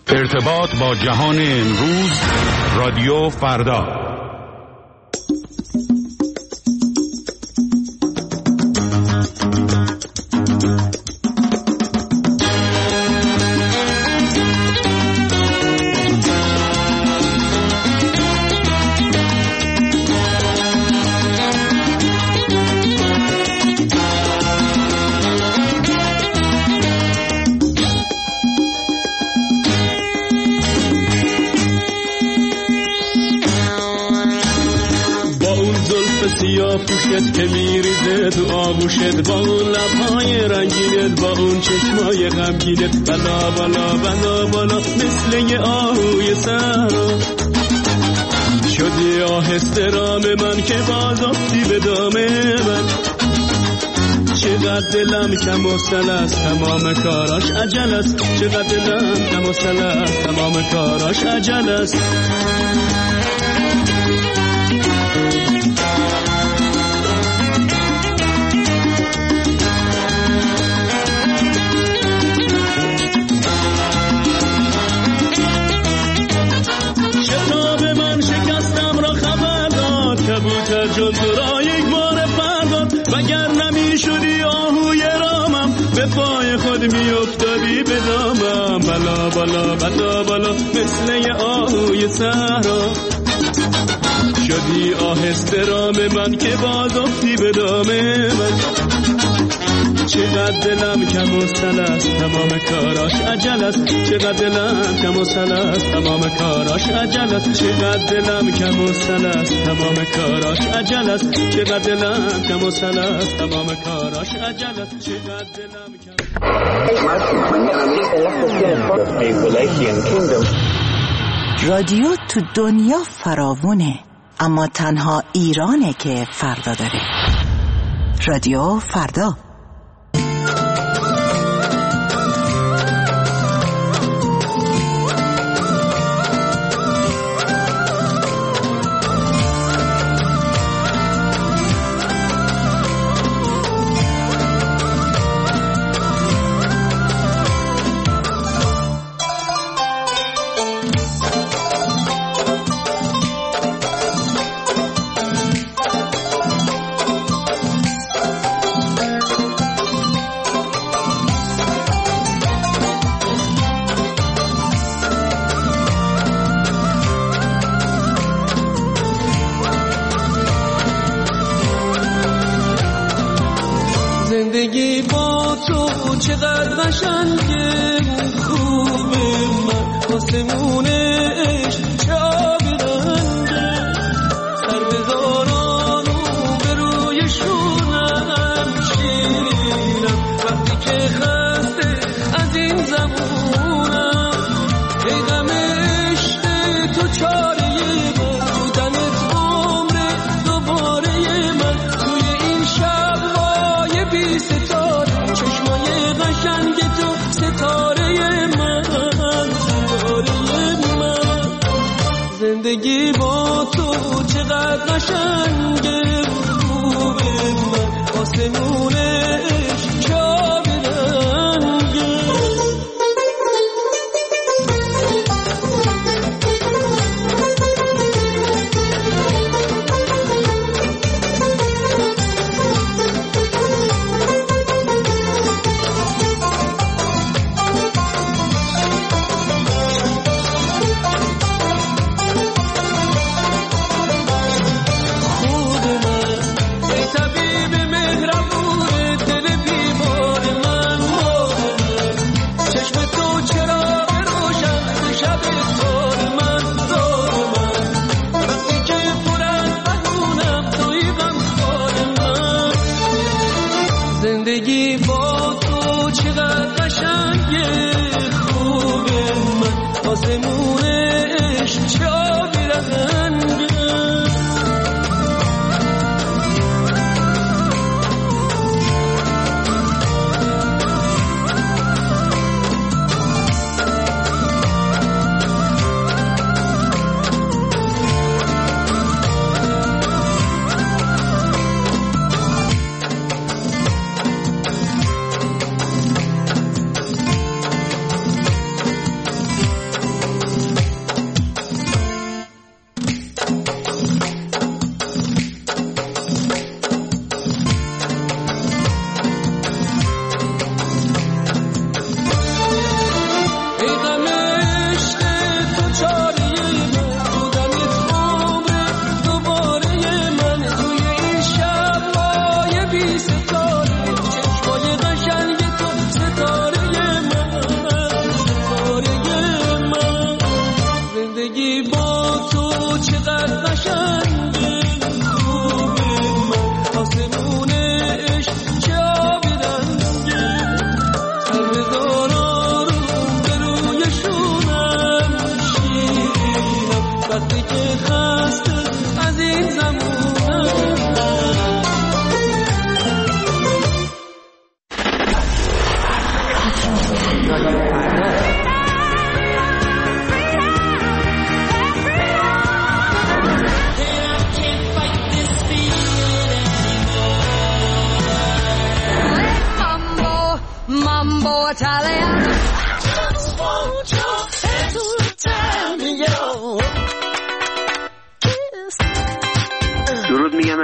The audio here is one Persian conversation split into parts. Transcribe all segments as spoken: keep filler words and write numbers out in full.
ارتباط با جهان امروز، رادیو فردا. پوشت که میریزه تو آغوشت، با اون لبهای رنگینت، با اون چشمای غمگینت، بلا بلا بلا بلا مثل یه آهوی صحرا شدی آهسته رام من که باز افتی به دام من. چقدر دلم کم و سل است، تمام کاراش عجل است، چقدر دلم کم و سل است، تمام کاراش عجل است. جون تو را یک بار فرداد، وگر نمی شدی آهوی رامم، به پای خود می افتادی به دامم. بلا بلا بلا بلا مثل یه آهوی صحرا شدی آهسته رام من که باز افتی به دام من. چقدر دلم کم و سل است، تمام کاراش عجل است، چقدر دلم کم و سل است، تمام کاراش عجل است، چقدر دلم کم و سل است، تمام کاراش عجل است، چقدر دلم کم و سل است، تمام کاراش عجل است، چقدر دلم کم. رادیو تو دنیا فراوونه، اما تنها ایرانه که فردا داره. رادیو فردا. زندگی با تو چقدر قشنگه، خوبه من آسمونه عشق چه آبی رنگه، سر بذارم به روی شونم شیرینم، وقتی که خسته از این زمونم، ای غم عشق تو چاره من، بودنت عمر دوباره من، توی این شب‌های بی ستاره، چشمای قشنگ تو ستاره من، ستاره من. زندگی با تو چقدر قشنگه، خوبه من آسمونه عشق چه آبی رنگه. خود من ای طبیب مهربون دل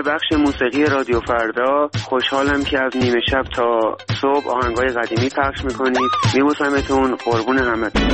بخش موسیقی رادیو فردا. خوشحالم که از نیمه شب تا صبح آهنگای قدیمی پخش میکنید. میبوسمتون، قربون همتون.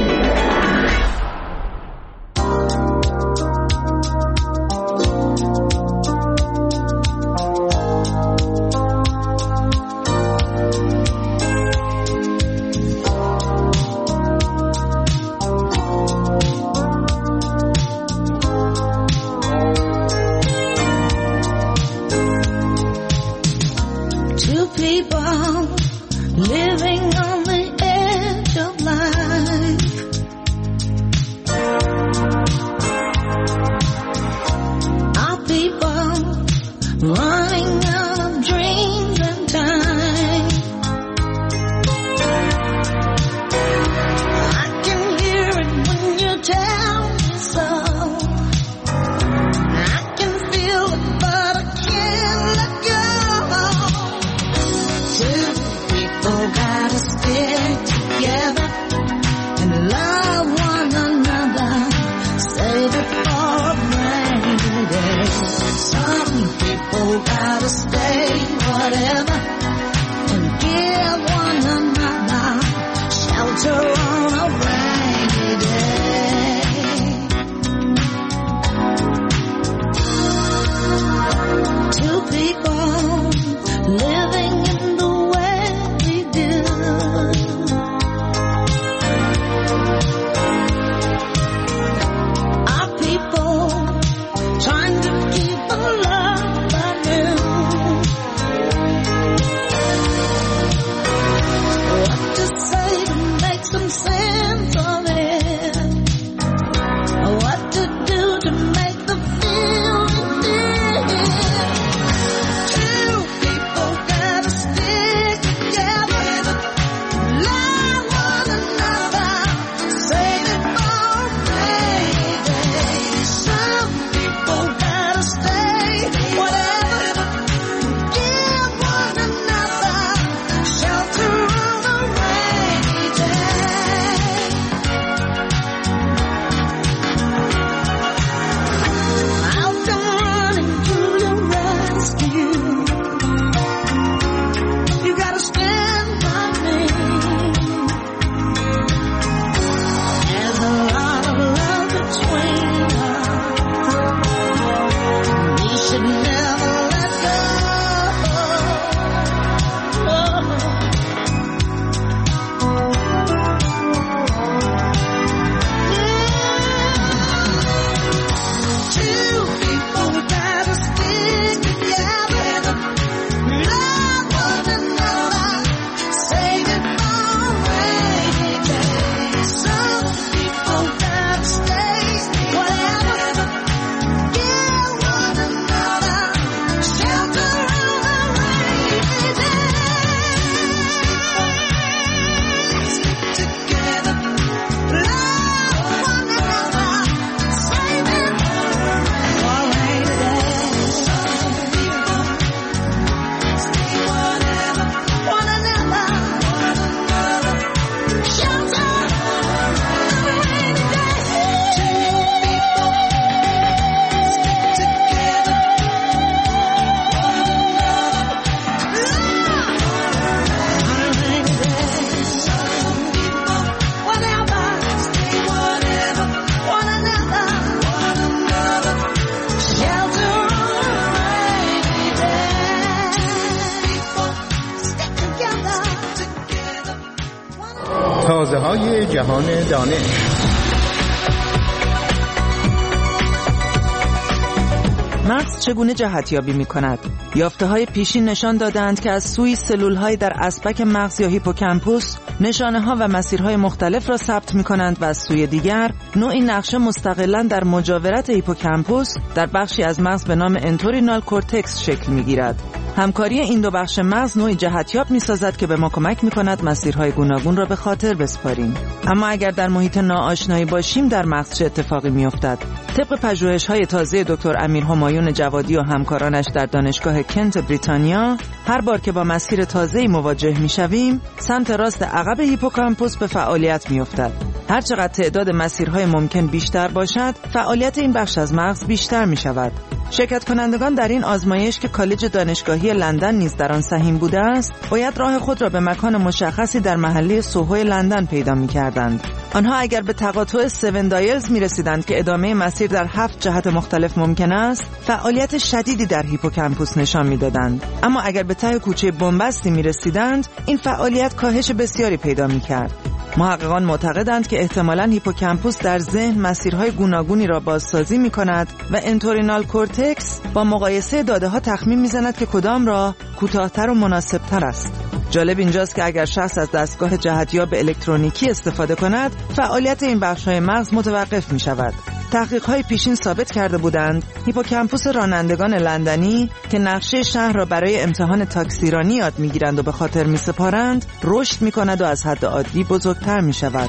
تازه‌های جهان دانش. مغز چگونه جهتیابی می‌کند؟ یافته‌های پیشین نشان دادند که از سوی سلول‌های در اسبک مغز یا هیپوکامپوس نشانه‌ها و مسیرهای مختلف را ثبت می‌کنند و از سوی دیگر نوعی نقشه مستقلاً در مجاورت هیپوکامپوس در بخشی از مغز به نام انتورینال کورتکس شکل می‌گیرد. همکاری این دو بخش مغز نوعی جهتیاب می‌سازد که به ما کمک می‌کند مسیرهای گوناگون را به خاطر بسپاریم. اما اگر در محیط ناآشنایی باشیم در مغز چه اتفاقی می‌افتد؟ طبق پژوهش‌های تازه دکتر امیر همایون جوادی و همکارانش در دانشگاه کنت بریتانیا، هر بار که با مسیر تازه‌ای مواجه می‌شویم، سمت راست عقب هیپوکامپوس به فعالیت می‌افتد. هر چقدر تعداد مسیرهای ممکن بیشتر باشد، فعالیت این بخش از مغز بیشتر می شود. شرکت کنندگان در این آزمایش که کالج دانشگاهی لندن نیز در آن سهیم بوده است، باید راه خود را به مکان مشخصی در محله سوهوی لندن پیدا می کردند. آنها اگر به تقاطع هفت دایلز می رسیدند که ادامه مسیر در هفت جهت مختلف ممکن است، فعالیت شدیدی در هیپوکامپوس نشان می دادند. اما اگر به ته کوچه بنبستی می رسیدند، این فعالیت کاهش بسیاری پیدا می کرد. محققان معتقدند که احتمالاً هیپوکامپوس در ذهن مسیرهای گوناگونی را بازسازی می کند و انتورینال کورتکس با مقایسه داده ها تخمین می زند که کدام را کوتاه‌تر و مناسب‌تر است. جالب اینجاست که اگر شخص از دستگاه جهتیاب الکترونیکی استفاده کند، فعالیت این بخش‌های مغز متوقف می شود. تحقیق‌های پیشین ثابت کرده بودند هیپوکامپوس رانندگان لندنی که نقشه شهر را برای امتحان تاکسیرانی یاد می‌گیرند و به خاطر می‌سپارند، رشد می‌کند و از حد عادی بزرگتر می‌شود.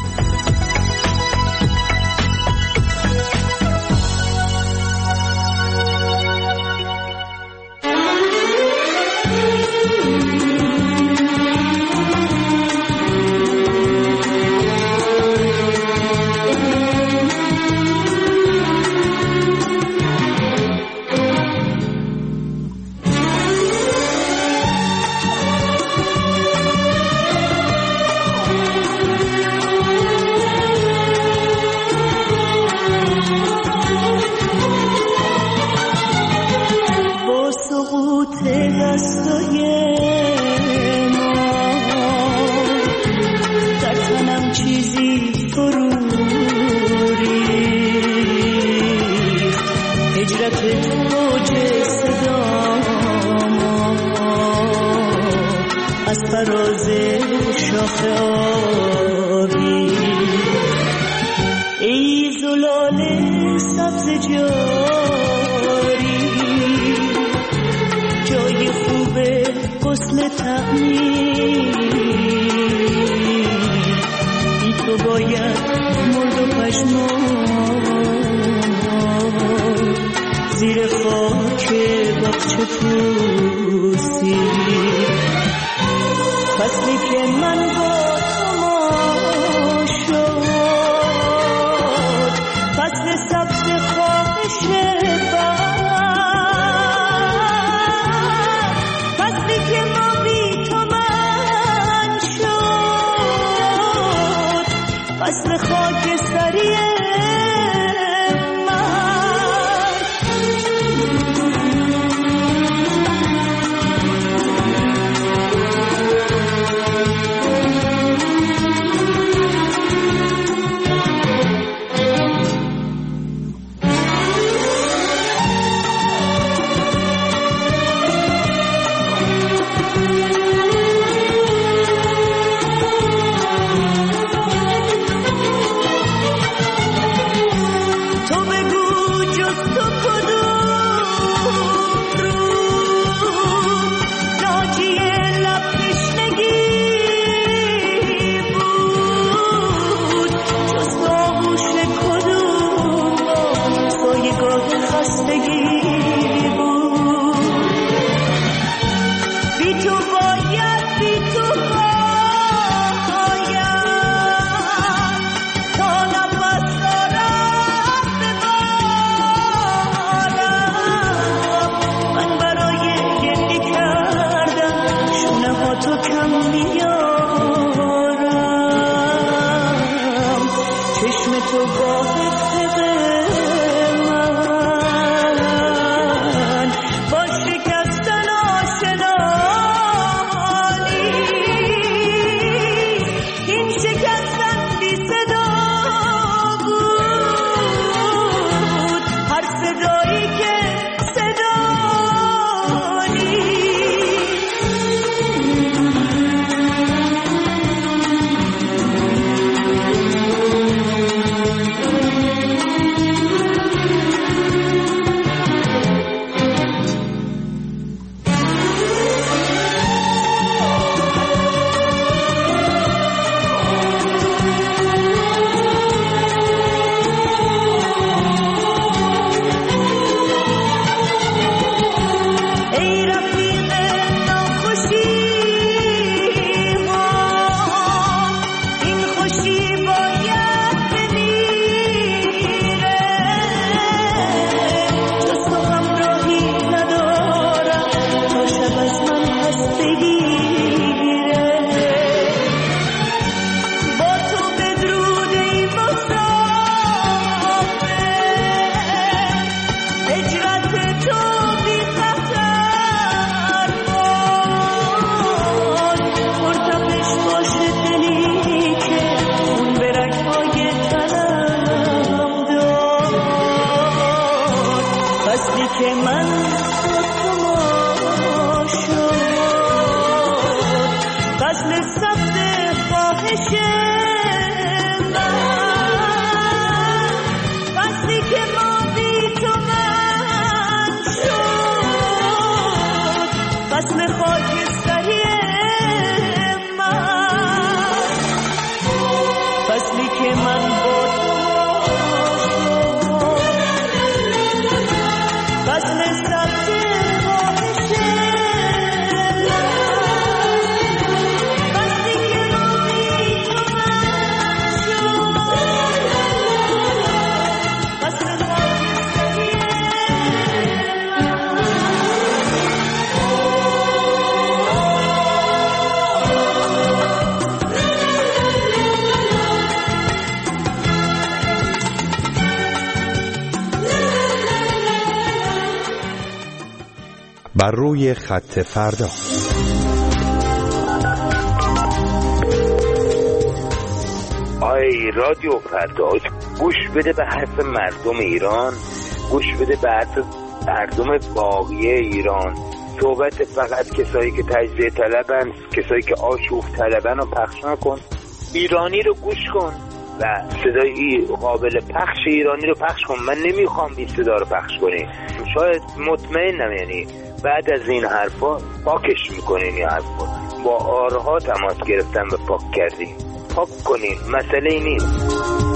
وقتی که من با تو فصل سبز خواهشه وقتی که روی تو من شد فصل بر روی خط فردا. آی رادیو فردا، گوش بده به حرف مردم ایران، گوش بده به حرف مردم باقی ایران. صحبت فقط کسایی که تجزیه طلبن، کسایی که آشوب طلبن رو پخش نکن، ایرانی رو گوش کن و صدای قابل پخش ایرانی رو پخش کن. من نمیخوام این صدا رو پخش کنی، شاید مطمئنم یعنی بعد از این حرفا پاکش میکنین. این حرفا با آرها تماس گرفتن و پاک کردین، پاک کنین، مسئله ای نیست.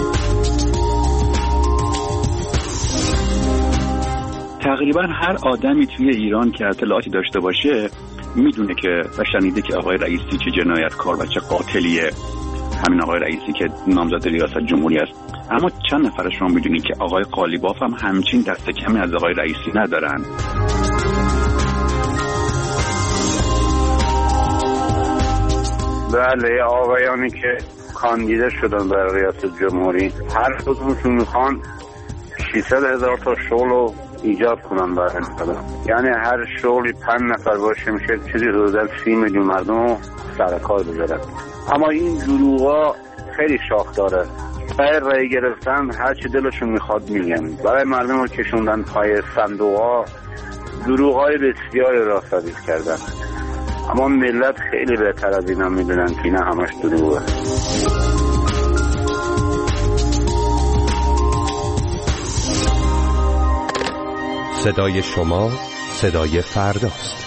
تقریبا هر آدمی توی ایران که اطلاعاتی داشته باشه میدونه که و شنیده که آقای رئیسی چه جنایتکار و چه قاتلیه، همین آقای رئیسی که نامزد ریاست جمهوری است. اما چند نفر شما میدونید که آقای قالیباف هم همچین دست کمی از آقای رئیسی ندارن؟ بله، آقایانی که کاندیدا شدن برای ریاست جمهوری هر کدومشون میخوان ششصد هزار تا شغل رو ایجاد کنن برای مردم. یعنی هر شغلی پنج نفر باشه میشه چیزی حدود سی میلیون مردم رو سر کار بذارن. اما این دروغا خیلی شاخ داره. برای رای گرفتن هر چی دلشون میخواد میگن، برای مردم رو کشوندن پای صندوقا دروغای بسیاری را ثابت کردن. اما ملت خیلی بهتر از اینا میدونن که اینا همش دروغه. صدای شما صدای فرداست.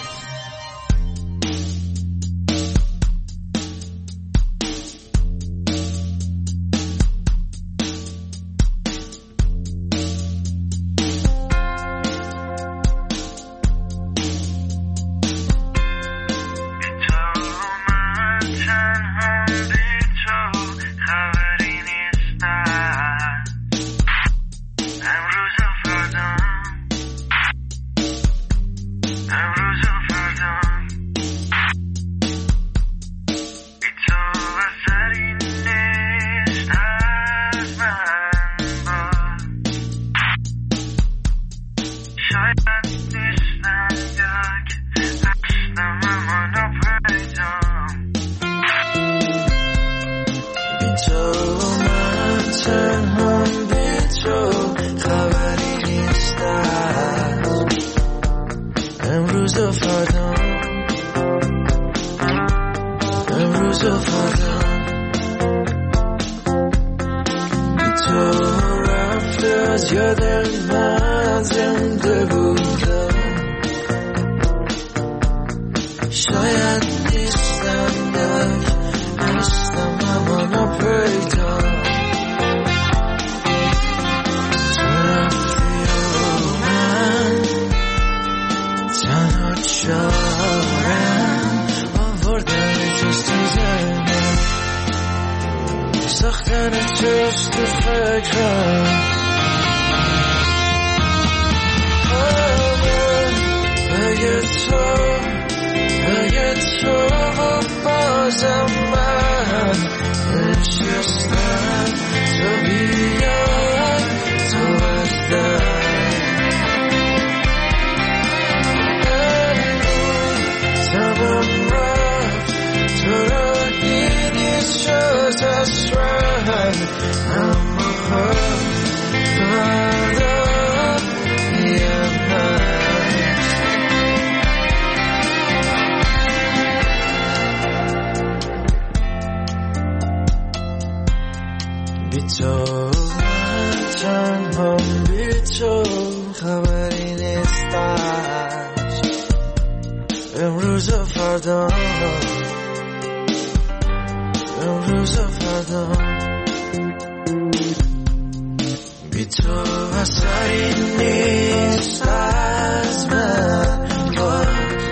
اثری نیست از من باز.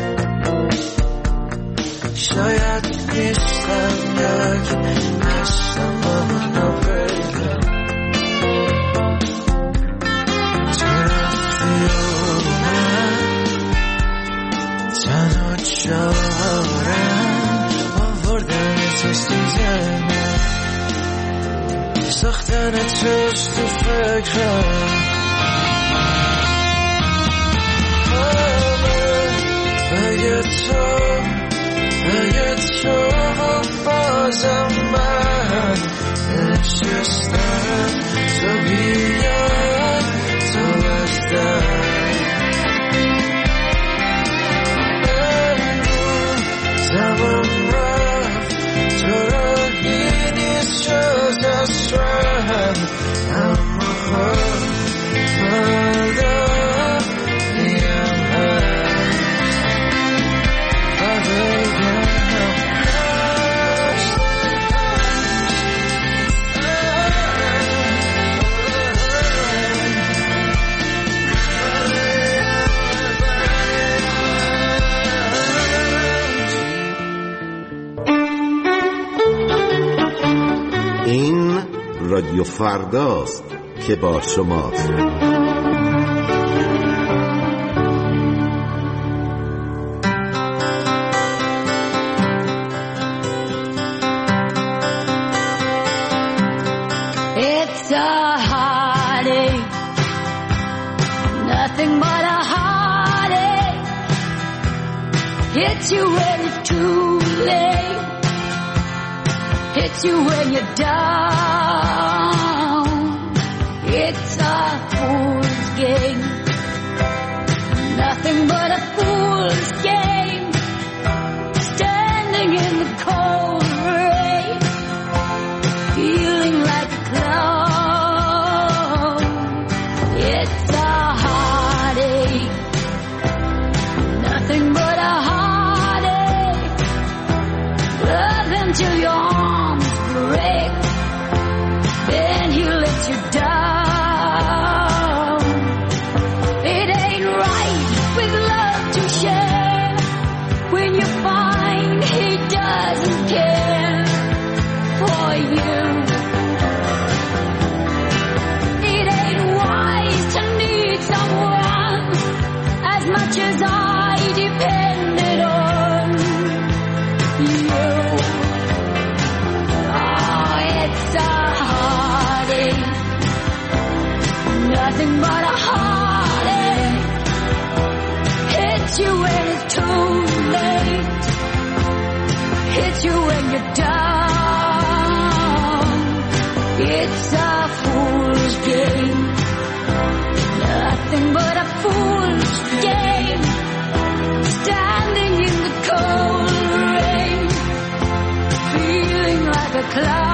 شاید نیستم یک هستم با منو پیدا. تو رفتی و من تنها چارم آوردن تو ذهنم. ساختن توست تو فکرم. اگه تو اگه تو بازم من نشستم تو بیاد تو بستم. تمام رفت تو راهی نیست جز از رم. اما خود فردا میم هست و بگم این رادیو فرداست که با شماست. It's a heartache, nothing but a heartache. Hits you when it's too late, hits you when you're down. It's a fool's game, nothing but a fool's game. Standing in the cold rain, feeling like a clown. It's a heartache, nothing but a heartache. Love until your arms break, then he lets you down. It ain't right with love to share when you find he doesn't care for you. It ain't wise to need someone as much as I depended on you. Oh, it's a heartache, nothing but a heartache. Hits you when it's too late, hits you when you're down. It's a fool's game, nothing but a fool's game. Standing in the cold rain, feeling like a clown.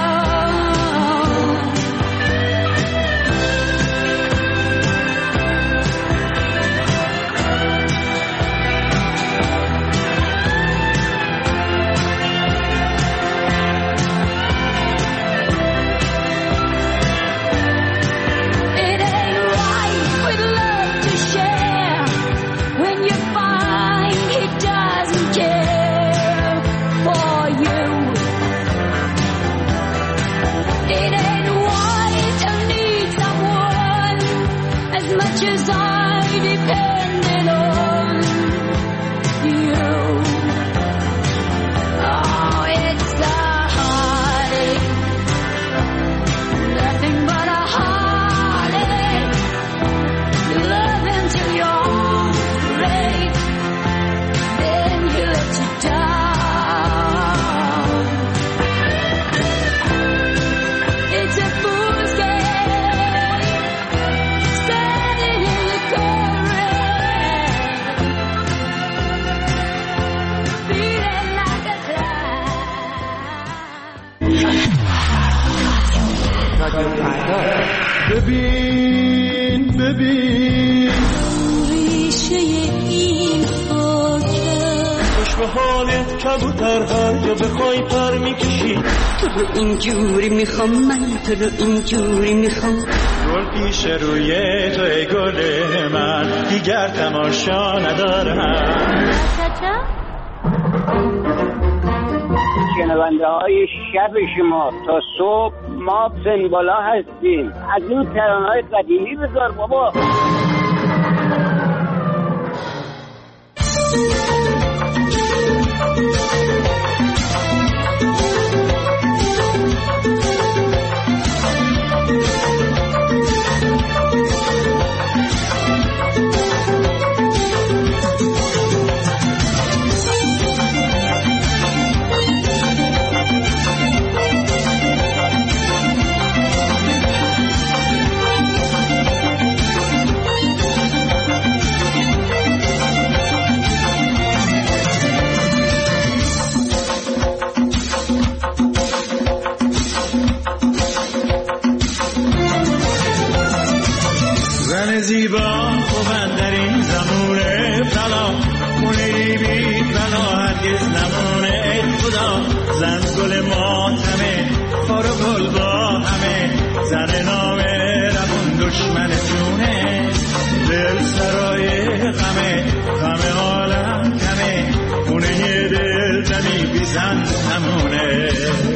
It ain't right with love to share when you find he doesn't care for you. It ain't wise to need someone as much as I depended on you. Oh, it's a heartache, nothing but a heartache. Love until your arms break, then he lets you down. It's a fool's game, standing in the cold rain, feeling like a clown. ببین ببین ریشه این خاکه خوش به حالت کبوترها یا بخوای پر میکشی. تو رو اینجوری میخوام من، تو رو اینجوری میخوام. گل پیش روی تو ای گل من، دیگر تماشا ندارم. شنونده های شب شما تا صبح ما سنبالا هستیم. از این ترانه های قدیمی بذار بابا. زیبا خوبن در این زمونه بلا، خونه بی بلا هرگز نمونه. ای خدا زن گل ماتمه، خار و گل با همه، زن نامه رمون دشمن جونه. دل سرای غمه، غم عالم کمه، خونه دل زنی بی زن نمونه.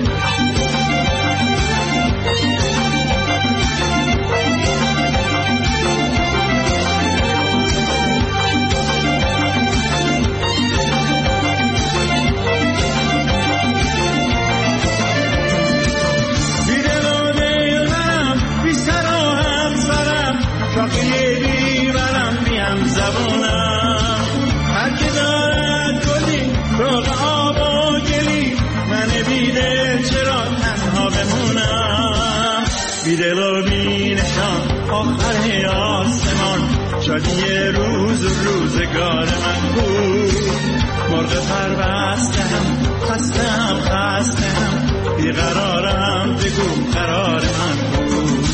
بیدل و بینشان آخر آسمان، شادی روز و روزگار من بود. مرغ پربستم خستم خستم، بیقرارم بگو قرار من بود.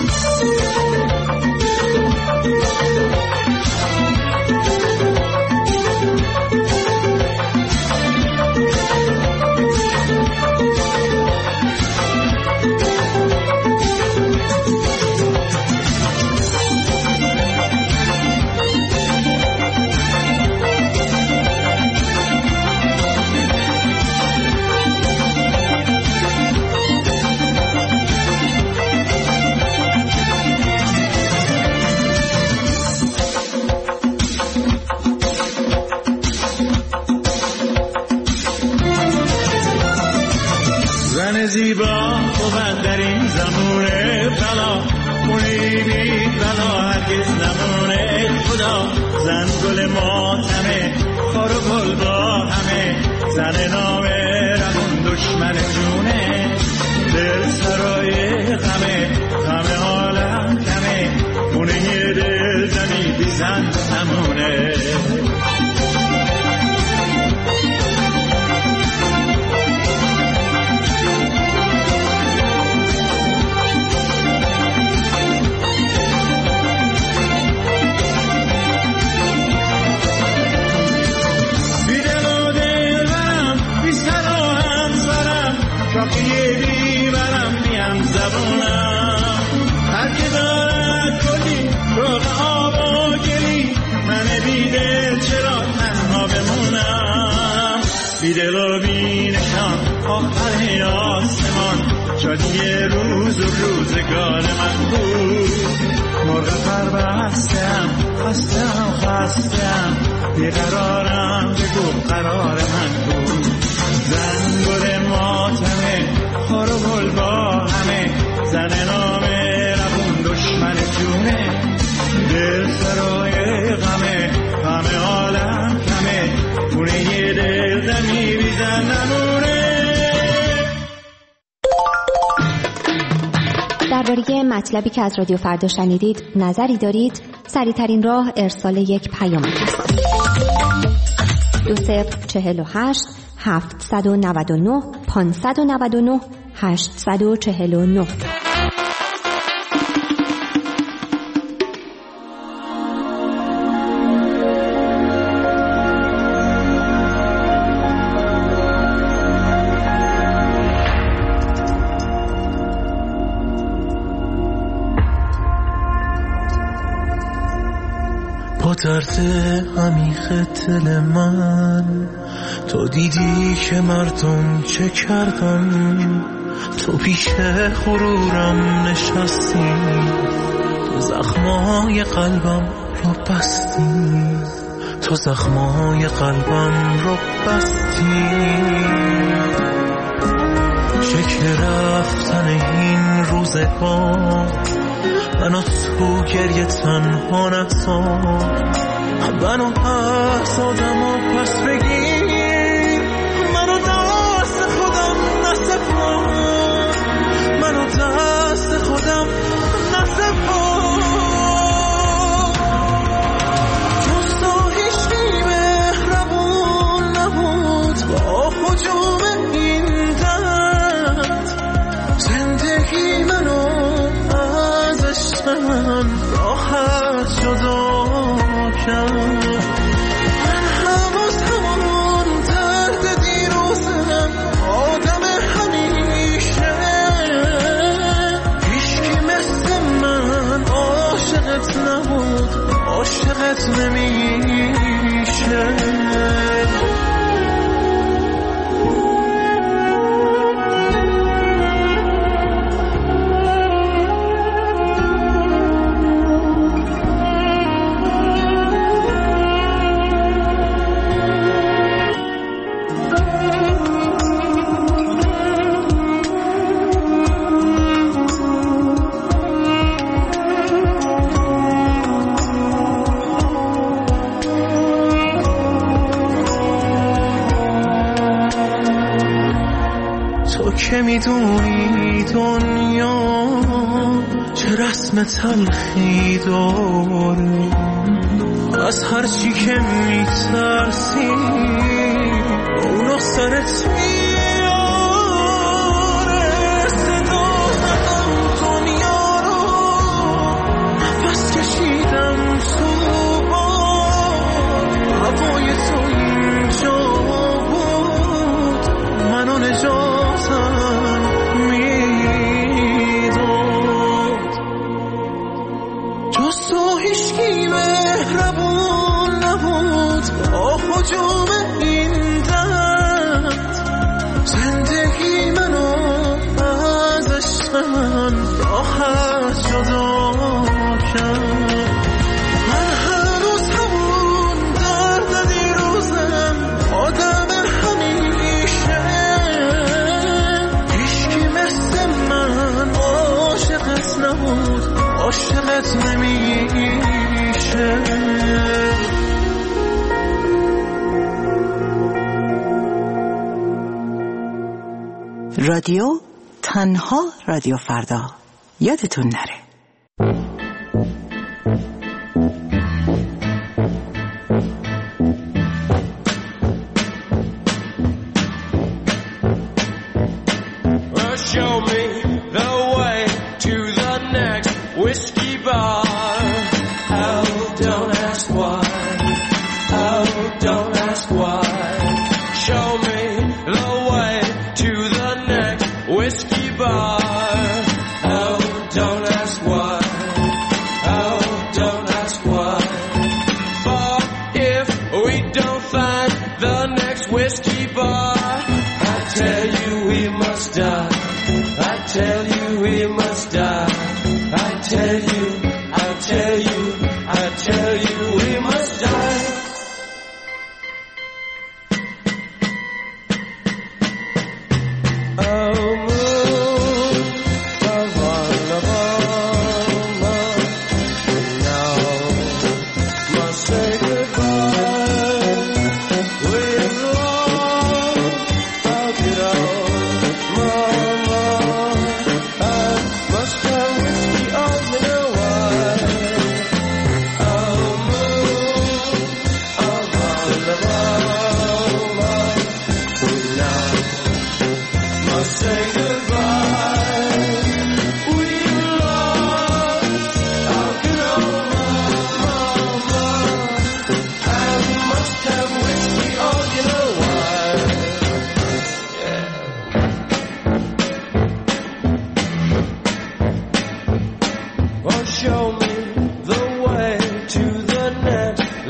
زیبا خوبن در این زمونه بلا، خونه بی بلا هرگز نمونه. خدا زن گل ماتمه، خار و گل با همه، زن نامه رمون دشمن جونه. دل سرای غمه، غم عالم کمه، خونه دل زنی بی زن نمونه. بیدل و بینشان آخر آسمان، شادی روز و روزگار من بود. مرغ پربستم خستم خستم، بیقرارم بگو قرار من بود. زن گل ماتمه، خار و گل با همه، زن نامه رمون دشمن جونه. دل سرای غمه، غم عالم کمه، خونه دل زنی بی زن نمونه. درباره مطلبی که از رادیو فردا شنیدید نظری دارید؟ سریع‌ترین راه ارسال یک پیام است. دو صفر چهل و هشت هفتصد و نود و نه پانصد و نود و نه هشتصد و چهل و نه. درد عمیق دل من، تو دیدی که مردم چه کردن، تو پیش غرورم نشستی، تو زخمای قلبم رو بستی، تو زخمای قلبم رو بستی. شکل رفتن این روزگار منو تو گریه تنها نگذار، منو از آدم و پس بگیر، منو دست خودم نسپار، منو دست خودم نسپار. جز تو هیچکی مهربون نبود با هجوم این درد، زندگی منو ازش من راحت جدا کرد. من هنوز همون درد دیروزم، آدم همیشه، هیچکی مثل من عاشقت نبود، عاشقت نمیشه. که میدونی دنیا چه رسم تلخی داره، از هر چی که میترسی اونو سرت میاره. صدا زدم دنیا رو، نفس کشیدم تو باد، هوای تو اینجا بود، منو نجاتم هجوم این درد، زندگی منو ازش من راحت جدا کرد. من هنوز همون درد دیروزم، آدم همیشه، هیچکی مثل من عاشقت نبود، عاشقت نمیشه. رادیو تنها رادیو فردا، یادتون نره. Show me the way to the next whiskey bar. Oh, don't ask why. Oh, don't ask why. Show me the way to the next whiskey bar. Oh, don't ask why.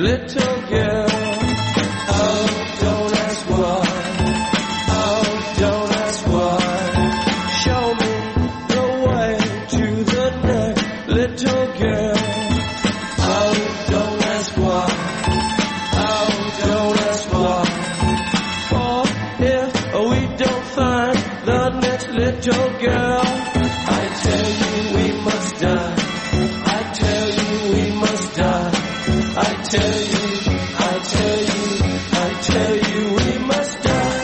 little girl. Oh, don't ask why. Oh, don't ask why. Show me the way to the next little girl. Oh, don't ask why. Oh, don't ask why. For if we don't find the next little girl, I tell you we must die. I tell you we must die. I tell you, I tell you, I tell you we must die.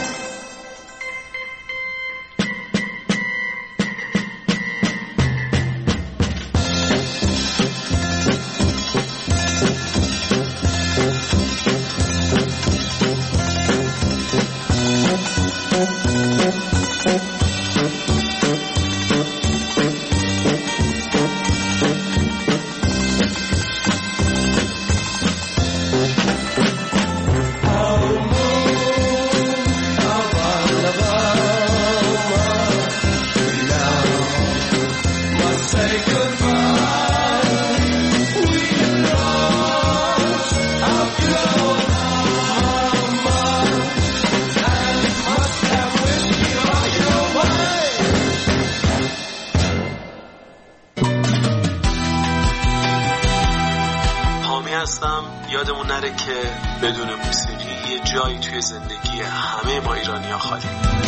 یادمون نره که بدون موسیقی یه جایی توی زندگی همه ما ایرانی‌ها خالی.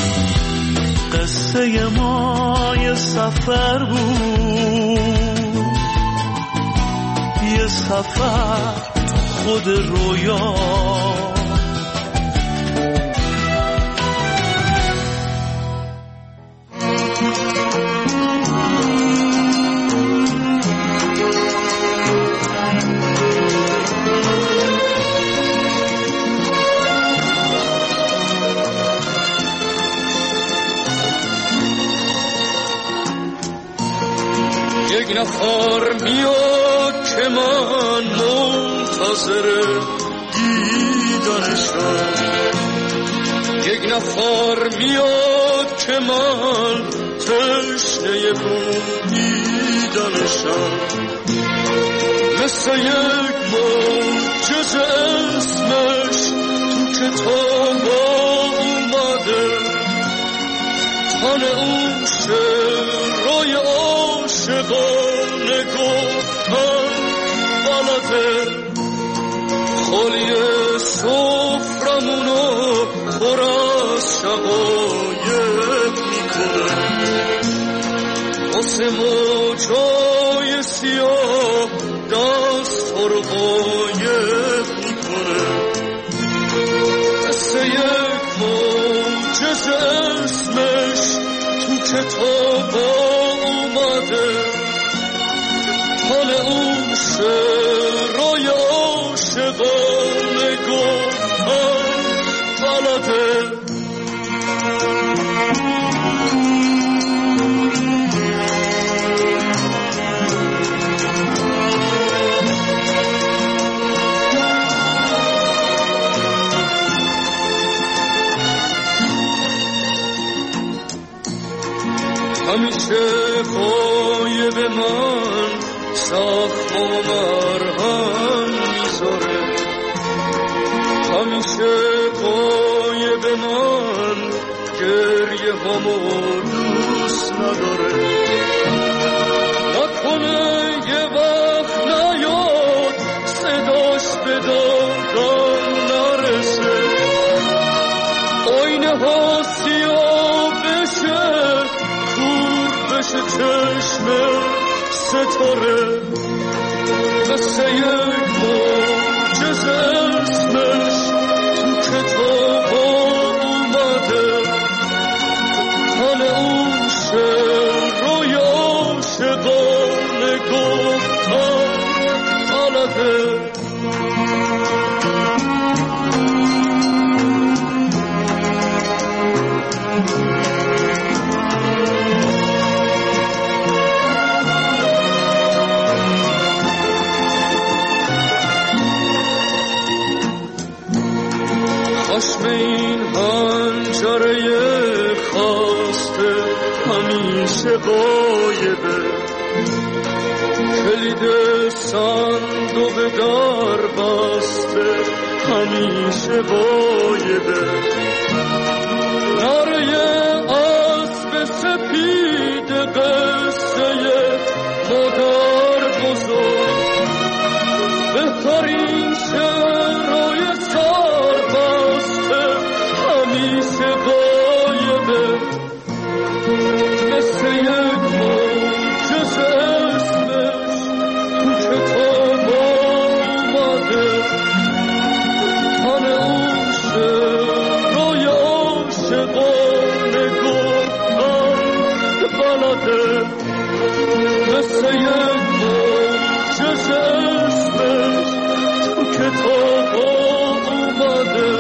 قصه ما یه سفر بود، یه سفر خود رویا، یک نفر میاد که من منتظر دیدنشم، یک نفر میاد که من تشنه بویدنشم، مثل یک معجزه اسمش تو کتاب اومده، تن اون شعرهای عاشقانه گفتن بلده، خالی سفرمونو پر از شقایق میکنه، واسه موجای سیاه دست رو قایق میکنه، مثل یک معجزه اسمش تو کتاب اومده، حال اون شعرهای عاشقانه گفتن بلده. همیشه غایب من زخم و مرهم میذاره، همیشه غایب من گریه همو دوست نداره، نکنه یه وقت نیاد صداش به دادم نرسه، آینه ها سیاه بشه بشه چشم ستاره، مثل یک معجزه اسمش تو کتاب اومده، حال اون شعرهای عاشقانه گفتن بلده. خشم این حنجره خواسته همیشه غایبه، کلید صندوق تو به دار بسته همیشه بایده نره اسب سپید قصه مادر بزرگ بهترین شعرهای سار بسته همیشه بایده مثل یک معجزه اسمش تو کتاب آمده تن اون شعرهای عاشقانه گفتن بلده مثل یک معجزه اسمش تو کتاب آمده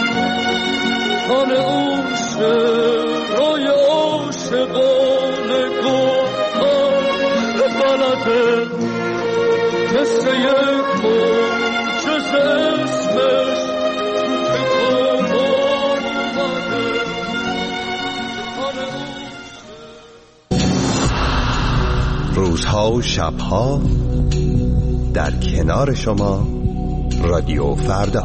تن اون شعرهای عاشقانه گفتن بلده مثل یک معجزه اسمش تو کتاب آمده روزها و شبها در کنار شما رادیو فردا.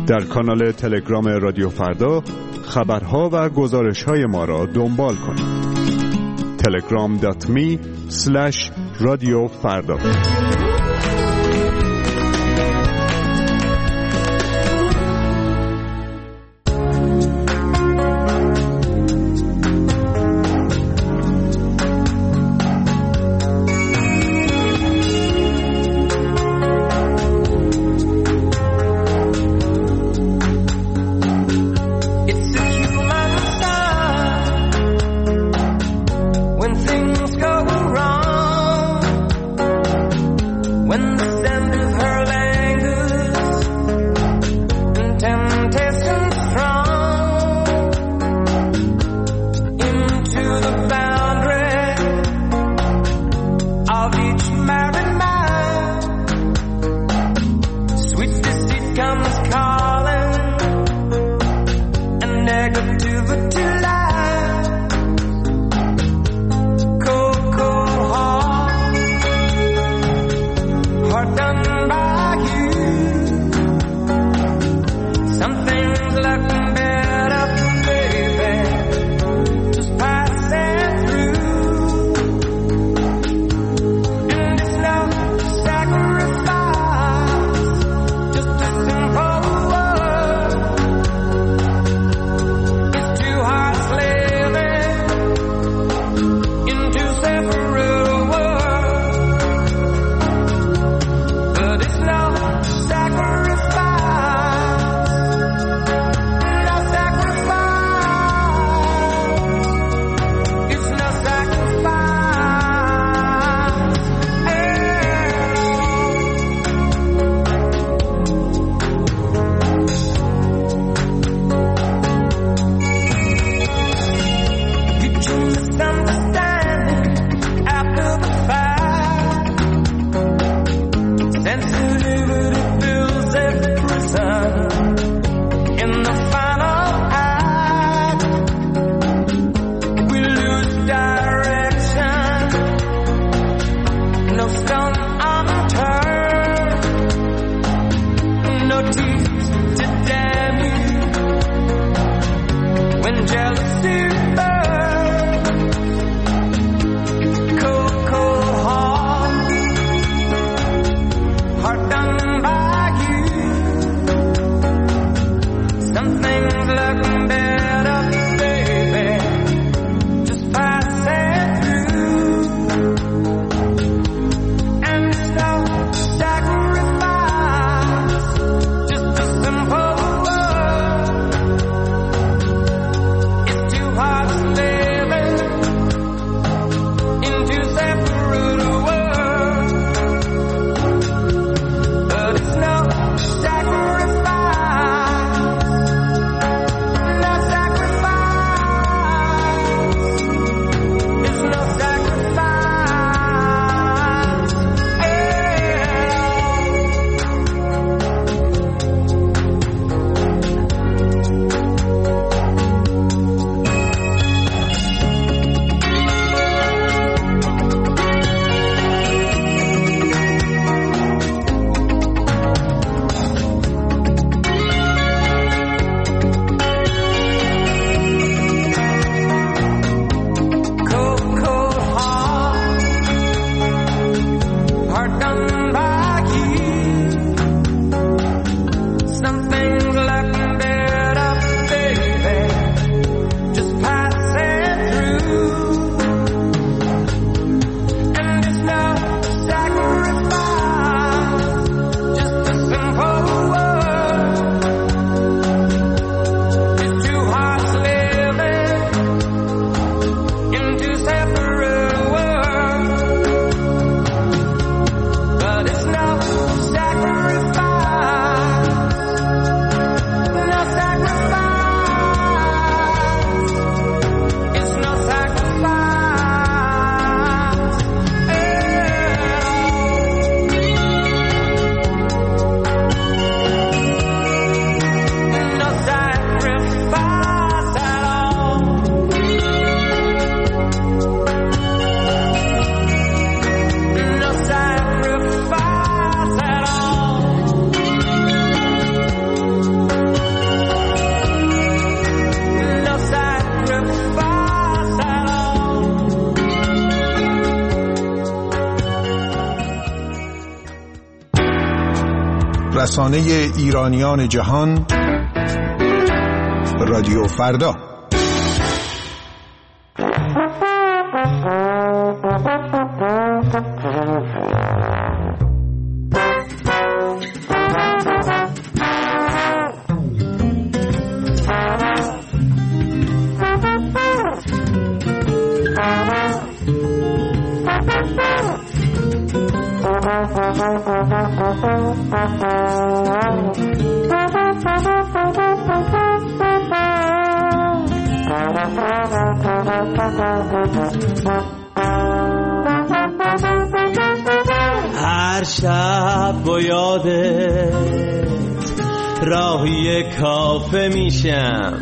در کانال تلگرام رادیو فردا خبرها و گزارش‌های ما را دنبال کنید. تلگرام دات می اسلش رادیو فردا. رسانه ایرانیان جهان، رادیو فردا. هر شب با یادت راهی کافه میشم،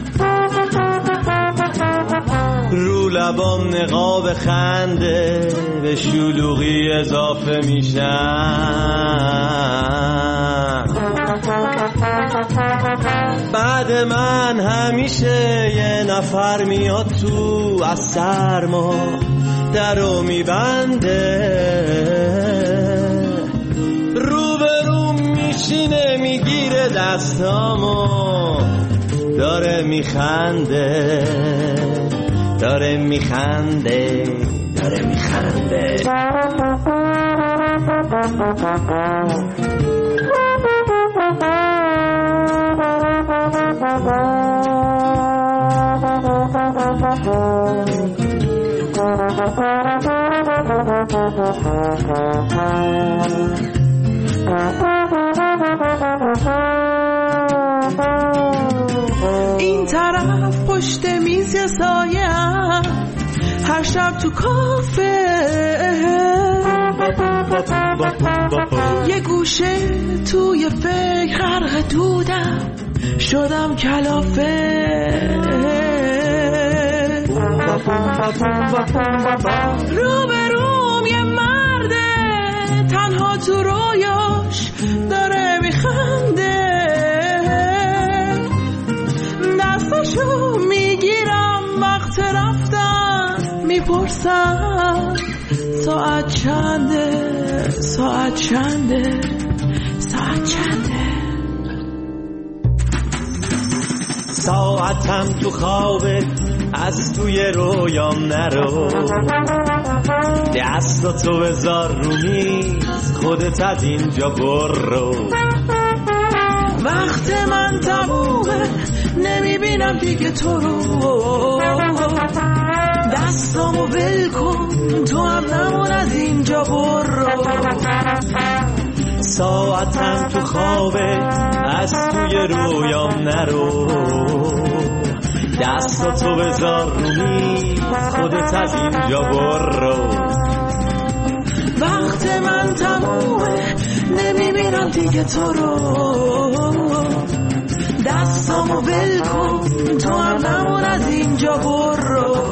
رو لبام نقاب خنده به شلوغی اضافه میشم. بعد من همیشه یه نفر میاد تو از سرما درو میبنده، رو به رو میشینه میگیره دستامو داره میخنده داره میخنده داره میخنده. این طرف پشت میز سایه‌ام، هر شب تو کافه یه گوشه توی فکر غرق دودم، شدم کلافه. رو به روم یه مرده تنها تو رویاش داره میخنده، دستشو میگیرم وقت رفتن، میپرسم ساعت چنده ساعت چنده ساعت چنده. ساعتم تو خوابه از توی رویام نرو، دستاتو بذار رو میز خودت از اینجا برو. وقت من تمومه نمیبینم دیگه تو رو، دستامو ول کن تو هم نمون از اینجا برو. ساعتم تو خوابه از توی رویام نرو، دستاتو بذار رو میز خودت از اینجا برو. وقت من تمومه نمیبینم دیگه تو رو، دستامو ول کن تو هم نمون از اینجا برو.